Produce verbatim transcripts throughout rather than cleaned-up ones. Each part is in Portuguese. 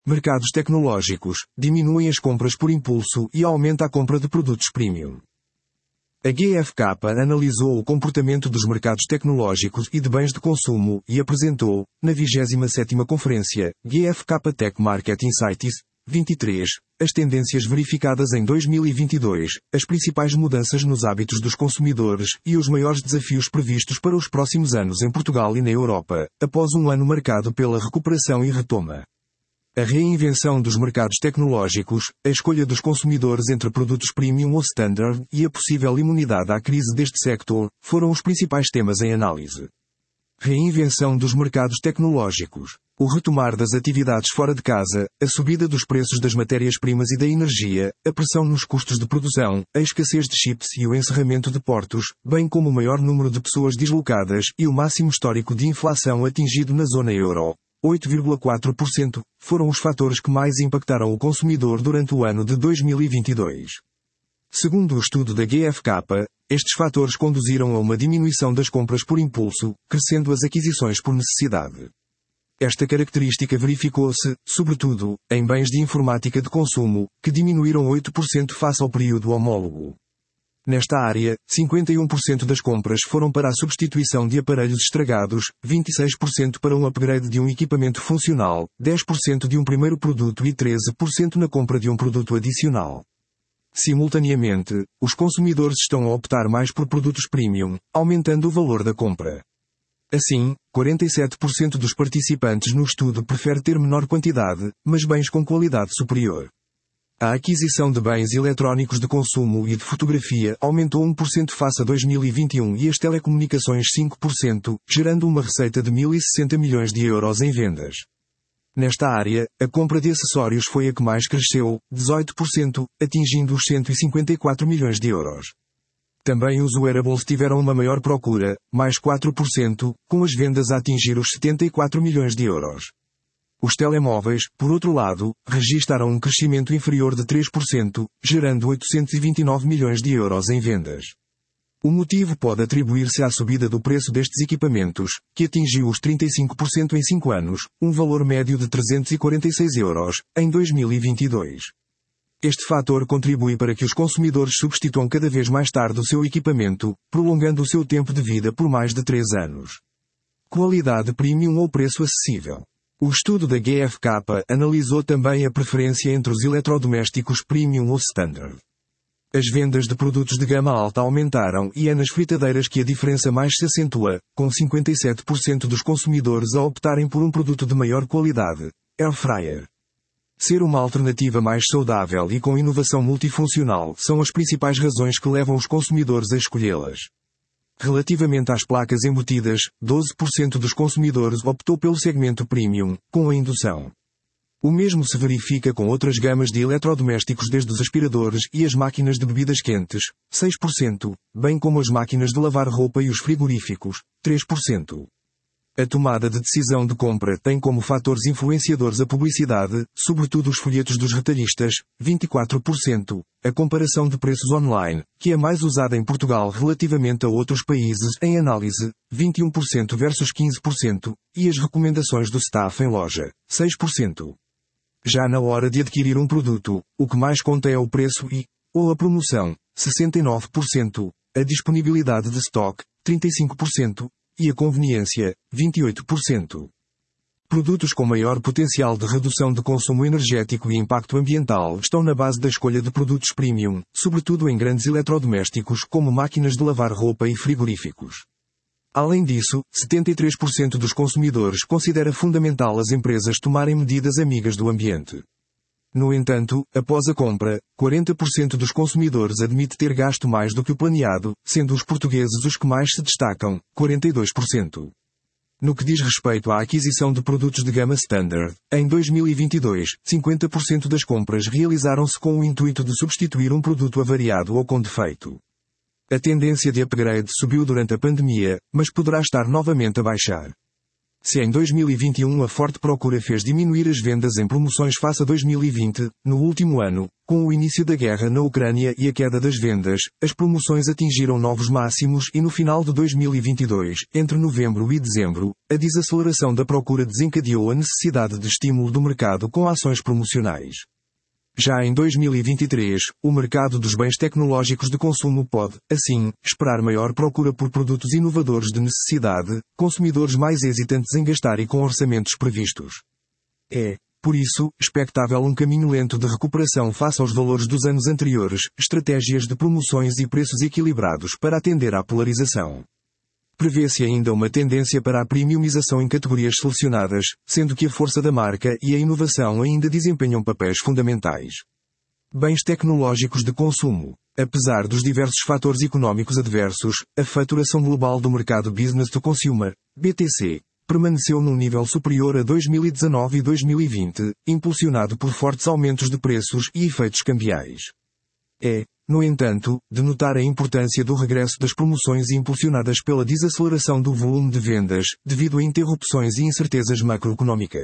Mercados tecnológicos, diminuem as compras por impulso e aumenta a compra de produtos premium. A G F K analisou o comportamento dos mercados tecnológicos e de bens de consumo e apresentou, na vigésima sétima Conferência, G F K Tech Market Insights, vinte e três, as tendências verificadas em dois mil e vinte e dois, as principais mudanças nos hábitos dos consumidores e os maiores desafios previstos para os próximos anos em Portugal e na Europa, após um ano marcado pela recuperação e retoma. A reinvenção dos mercados tecnológicos, a escolha dos consumidores entre produtos premium ou standard e a possível imunidade à crise deste sector, foram os principais temas em análise. Reinvenção dos mercados tecnológicos. O retomar das atividades fora de casa, a subida dos preços das matérias-primas e da energia, a pressão nos custos de produção, a escassez de chips e o encerramento de portos, bem como o maior número de pessoas deslocadas e o máximo histórico de inflação atingido na zona euro, oito vírgula quatro por cento, foram os fatores que mais impactaram o consumidor durante o ano de dois mil e vinte e dois. Segundo o estudo da G F K, estes fatores conduziram a uma diminuição das compras por impulso, crescendo as aquisições por necessidade. Esta característica verificou-se, sobretudo, em bens de informática de consumo, que diminuíram oito por cento face ao período homólogo. Nesta área, cinquenta e um por cento das compras foram para a substituição de aparelhos estragados, vinte e seis por cento para um upgrade de um equipamento funcional, dez por cento de um primeiro produto e treze por cento na compra de um produto adicional. Simultaneamente, os consumidores estão a optar mais por produtos premium, aumentando o valor da compra. Assim, quarenta e sete por cento dos participantes no estudo prefere ter menor quantidade, mas bens com qualidade superior. A aquisição de bens eletrónicos de consumo e de fotografia aumentou um por cento face a dois mil e vinte e um e as telecomunicações cinco por cento, gerando uma receita de mil e sessenta milhões de euros em vendas. Nesta área, a compra de acessórios foi a que mais cresceu, dezoito por cento, atingindo os cento e cinquenta e quatro milhões de euros. Também os wearables tiveram uma maior procura, mais quatro por cento, com as vendas a atingir os setenta e quatro milhões de euros. Os telemóveis, por outro lado, registaram um crescimento inferior de três por cento, gerando oitocentos e vinte e nove milhões de euros em vendas. O motivo pode atribuir-se à subida do preço destes equipamentos, que atingiu os trinta e cinco por cento em cinco anos, um valor médio de trezentos e quarenta e seis euros, em dois mil e vinte e dois. Este fator contribui para que os consumidores substituam cada vez mais tarde o seu equipamento, prolongando o seu tempo de vida por mais de três anos. Qualidade premium ou preço acessível. O estudo da G F K analisou também a preferência entre os eletrodomésticos premium ou standard. As vendas de produtos de gama alta aumentaram e é nas fritadeiras que a diferença mais se acentua, com cinquenta e sete por cento dos consumidores a optarem por um produto de maior qualidade, Air Fryer. Ser uma alternativa mais saudável e com inovação multifuncional são as principais razões que levam os consumidores a escolhê-las. Relativamente às placas embutidas, doze por cento dos consumidores optou pelo segmento premium, com a indução. O mesmo se verifica com outras gamas de eletrodomésticos desde os aspiradores e as máquinas de bebidas quentes, seis por cento, bem como as máquinas de lavar roupa e os frigoríficos, três por cento. A tomada de decisão de compra tem como fatores influenciadores a publicidade, sobretudo os folhetos dos retalhistas, vinte e quatro por cento, a comparação de preços online, que é mais usada em Portugal relativamente a outros países em análise, vinte e um por cento versus quinze por cento, e as recomendações do staff em loja, seis por cento. Já na hora de adquirir um produto, o que mais conta é o preço e, ou a promoção, sessenta e nove por cento, a disponibilidade de stock, trinta e cinco por cento, e a conveniência, vinte e oito por cento. Produtos com maior potencial de redução de consumo energético e impacto ambiental estão na base da escolha de produtos premium, sobretudo em grandes eletrodomésticos como máquinas de lavar roupa e frigoríficos. Além disso, setenta e três por cento dos consumidores considera fundamental as empresas tomarem medidas amigas do ambiente. No entanto, após a compra, quarenta por cento dos consumidores admite ter gasto mais do que o planeado, sendo os portugueses os que mais se destacam, quarenta e dois por cento. No que diz respeito à aquisição de produtos de gama standard, em dois mil e vinte e dois, cinquenta por cento das compras realizaram-se com o intuito de substituir um produto avariado ou com defeito. A tendência de upgrade subiu durante a pandemia, mas poderá estar novamente a baixar. Se em dois mil e vinte e um a forte procura fez diminuir as vendas em promoções face a dois mil e vinte, no último ano, com o início da guerra na Ucrânia e a queda das vendas, as promoções atingiram novos máximos e no final de dois mil e vinte e dois, entre novembro e dezembro, a desaceleração da procura desencadeou a necessidade de estímulo do mercado com ações promocionais. Já em dois mil e vinte e três, o mercado dos bens tecnológicos de consumo pode, assim, esperar maior procura por produtos inovadores de necessidade, consumidores mais hesitantes em gastar e com orçamentos previstos. É, por isso, expectável um caminho lento de recuperação face aos valores dos anos anteriores, estratégias de promoções e preços equilibrados para atender à polarização. Prevê-se ainda uma tendência para a premiumização em categorias selecionadas, sendo que a força da marca e a inovação ainda desempenham papéis fundamentais. Bens tecnológicos de consumo. Apesar dos diversos fatores económicos adversos, a faturação global do mercado Business to Consumer, B T C, permaneceu num nível superior a dois mil e dezanove e dois mil e vinte, impulsionado por fortes aumentos de preços e efeitos cambiais. É, no entanto, de notar a importância do regresso das promoções impulsionadas pela desaceleração do volume de vendas, devido a interrupções e incertezas macroeconómicas.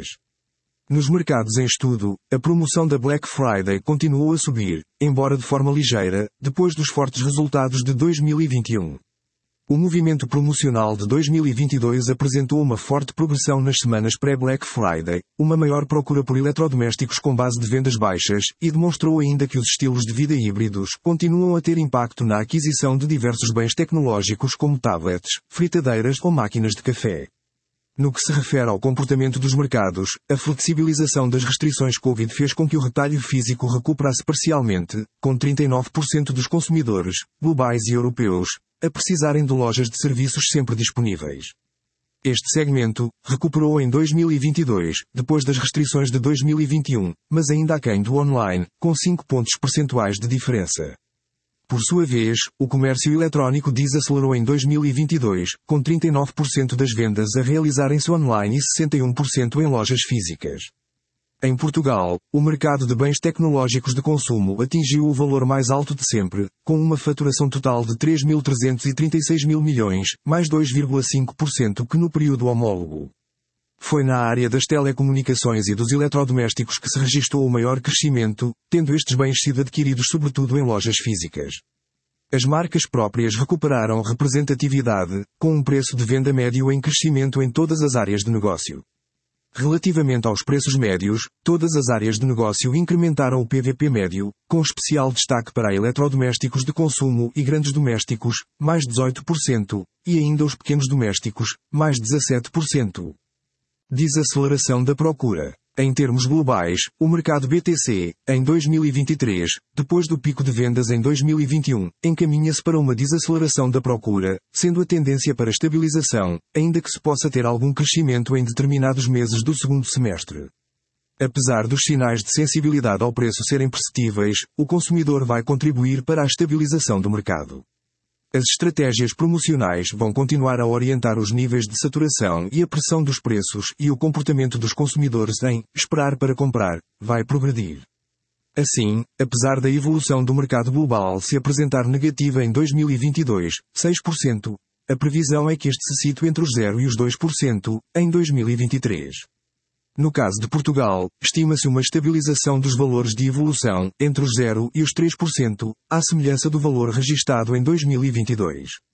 Nos mercados em estudo, a promoção da Black Friday continuou a subir, embora de forma ligeira, depois dos fortes resultados de dois mil e vinte e um. O movimento promocional de dois mil e vinte e dois apresentou uma forte progressão nas semanas pré-Black Friday, uma maior procura por eletrodomésticos com base de vendas baixas, e demonstrou ainda que os estilos de vida híbridos continuam a ter impacto na aquisição de diversos bens tecnológicos como tablets, fritadeiras ou máquinas de café. No que se refere ao comportamento dos mercados, a flexibilização das restrições Covid fez com que o retalho físico recuperasse parcialmente, com trinta e nove por cento dos consumidores, globais e europeus, a precisarem de lojas de serviços sempre disponíveis. Este segmento recuperou em dois mil e vinte e dois, depois das restrições de dois mil e vinte e um, mas ainda aquém do online, com cinco pontos percentuais de diferença. Por sua vez, o comércio eletrónico desacelerou em dois mil e vinte e dois, com trinta e nove por cento das vendas a realizarem-se online e sessenta e um por cento em lojas físicas. Em Portugal, o mercado de bens tecnológicos de consumo atingiu o valor mais alto de sempre, com uma faturação total de três mil trezentos e trinta e seis mil milhões, mais dois vírgula cinco por cento que no período homólogo. Foi na área das telecomunicações e dos eletrodomésticos que se registrou o maior crescimento, tendo estes bens sido adquiridos sobretudo em lojas físicas. As marcas próprias recuperaram representatividade, com um preço de venda médio em crescimento em todas as áreas de negócio. Relativamente aos preços médios, todas as áreas de negócio incrementaram o P V P médio, com especial destaque para eletrodomésticos de consumo e grandes domésticos, mais dezoito por cento, e ainda os pequenos domésticos, mais dezassete por cento. Desaceleração da procura. Em termos globais, o mercado B T C, em dois mil e vinte e três, depois do pico de vendas em dois mil e vinte e um, encaminha-se para uma desaceleração da procura, sendo a tendência para estabilização, ainda que se possa ter algum crescimento em determinados meses do segundo semestre. Apesar dos sinais de sensibilidade ao preço serem perceptíveis, o consumidor vai contribuir para a estabilização do mercado. As estratégias promocionais vão continuar a orientar os níveis de saturação e a pressão dos preços, e o comportamento dos consumidores em esperar para comprar vai progredir. Assim, apesar da evolução do mercado global se apresentar negativa em dois mil e vinte e dois, seis por cento, a previsão é que este se situa entre os zero e os dois por cento em dois mil e vinte e três. No caso de Portugal, estima-se uma estabilização dos valores de evolução entre os zero e os três por cento, à semelhança do valor registado em dois mil e vinte e dois.